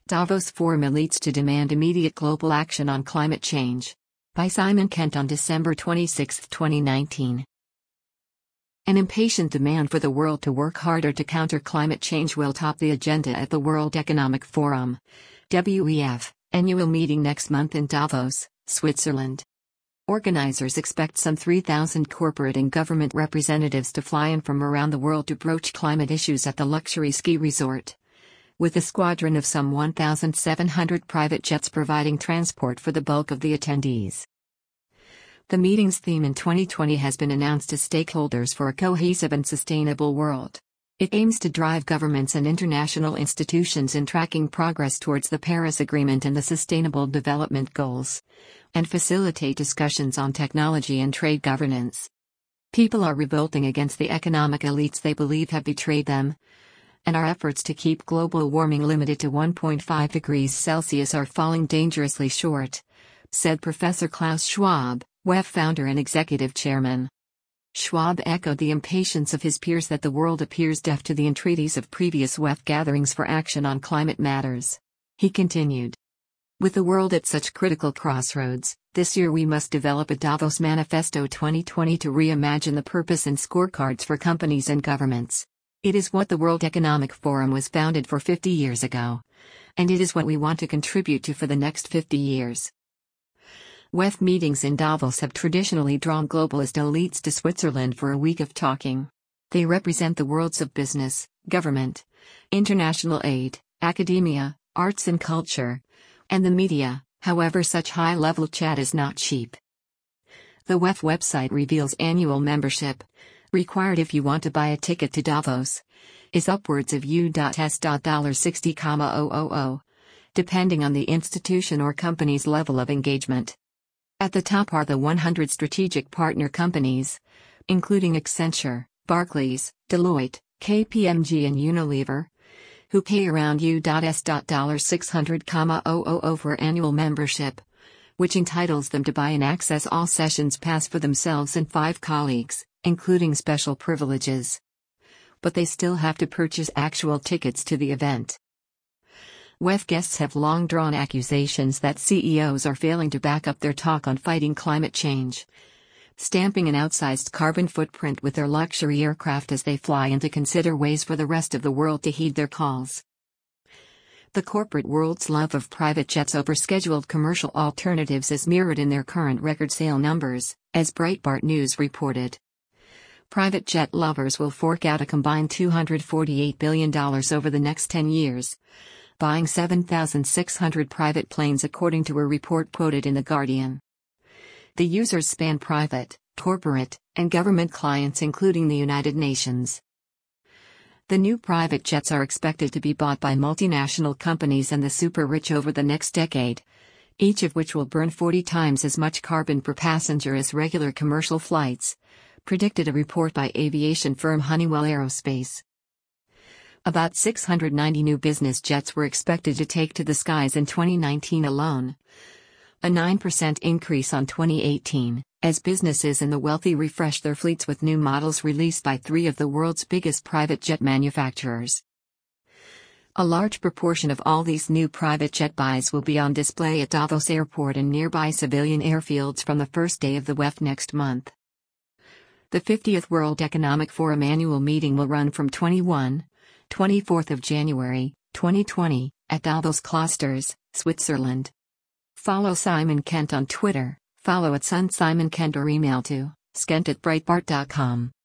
Davos Forum Elites to Demand Immediate Global Action on Climate Change. By Simon Kent on December 26, 2019. An impatient demand for the world to work harder to counter climate change will top the agenda at the World Economic Forum (WEF) annual meeting next month in Davos, Switzerland. Organizers expect some 3,000 corporate and government representatives to fly in from around the world to broach climate issues at the luxury ski resort, with a squadron of some 1,700 private jets providing transport for the bulk of the attendees. The meeting's theme in 2020 has been announced as Stakeholders for a Cohesive and Sustainable World. It aims to drive governments and international institutions in tracking progress towards the Paris Agreement and the Sustainable Development Goals, and facilitate discussions on technology and trade governance. People are revolting against the economic elites they believe have betrayed them, and our efforts to keep global warming limited to 1.5 degrees Celsius are falling dangerously short, said Professor Klaus Schwab, WEF founder and executive chairman. Schwab echoed the impatience of his peers that the world appears deaf to the entreaties of previous WEF gatherings for action on climate matters. He continued, "With the world at such critical crossroads, this year we must develop a Davos Manifesto 2020 to reimagine the purpose and scorecards for companies and governments. It is what the World Economic Forum was founded for 50 years ago, and it is what we want to contribute to for the next 50 years. WEF meetings in Davos have traditionally drawn globalist elites to Switzerland for a week of talking. They represent the worlds of business, government, international aid, academia, arts and culture, and the media. However, such high-level chat is not cheap. The WEF website reveals annual membership, required if you want to buy a ticket to Davos, is upwards of $60,000, depending on the institution or company's level of engagement. At the top are the 100 strategic partner companies, including Accenture, Barclays, Deloitte, KPMG and Unilever, who pay around $600,000 for annual membership, which entitles them to buy an Access All Sessions pass for themselves and 5 colleagues, including special privileges. But they still have to purchase actual tickets to the event. WEF guests have long drawn accusations that CEOs are failing to back up their talk on fighting climate change, stamping an outsized carbon footprint with their luxury aircraft as they fly, and to consider ways for the rest of the world to heed their calls. The corporate world's love of private jets over scheduled commercial alternatives is mirrored in their current record sale numbers, as Breitbart News reported. Private jet lovers will fork out a combined $248 billion over the next 10 years. Buying 7,600 private planes according to a report quoted in The Guardian. The users span private, corporate, and government clients including the United Nations. The new private jets are expected to be bought by multinational companies and the super-rich over the next decade, each of which will burn 40 times as much carbon per passenger as regular commercial flights, predicted a report by aviation firm Honeywell Aerospace. About 690 new business jets were expected to take to the skies in 2019 alone, a 9% increase on 2018, as businesses and the wealthy refresh their fleets with new models released by 3 of the world's biggest private jet manufacturers. A large proportion of all these new private jet buys will be on display at Davos Airport and nearby civilian airfields from the first day of the WEF next month. The 50th World Economic Forum annual meeting will run from 24th of January, 2020, at Davos Klosters, Switzerland. Follow Simon Kent on Twitter, follow @SunSimonKent or email to skent@breitbart.com.